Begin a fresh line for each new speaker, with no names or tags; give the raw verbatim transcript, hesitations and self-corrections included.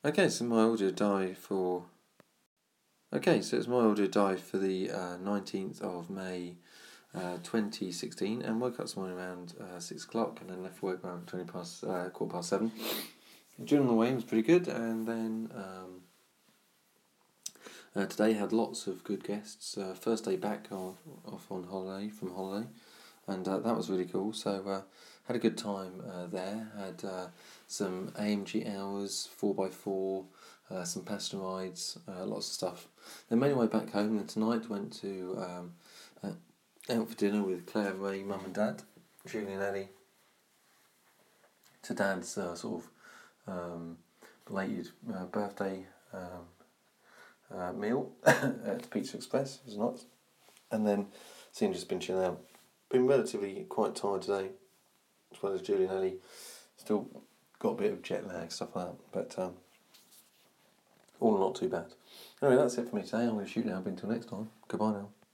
Okay, so my audio dive for. Okay, so it's my audio dive for the uh, nineteenth of May, uh, twenty sixteen, and woke up this morning around uh, six o'clock, and then left work around twenty past uh, quarter past seven. During the way was pretty good, and then um, uh, today had lots of good guests. Uh, first day back off, off on holiday from holiday, and uh, that was really cool. So uh, had a good time uh, there. Had uh, some A M G hours, four by four. Uh, some passenger rides, uh, lots of stuff. Then made my way back home, and tonight went to um, uh, out for dinner with Claire, Ray, Mum and Dad, Julie and Ellie, to Dad's uh, sort of um, belated uh, birthday um, uh, meal at Pizza Express. It was nice. And then seeing just been chilling out. Been relatively quite tired today, as well as Julie and Ellie. Still got a bit of jet lag, stuff like that, but um, all not too bad. Anyway, that's it for me today. I'm going to shoot now. Until next time. Goodbye now.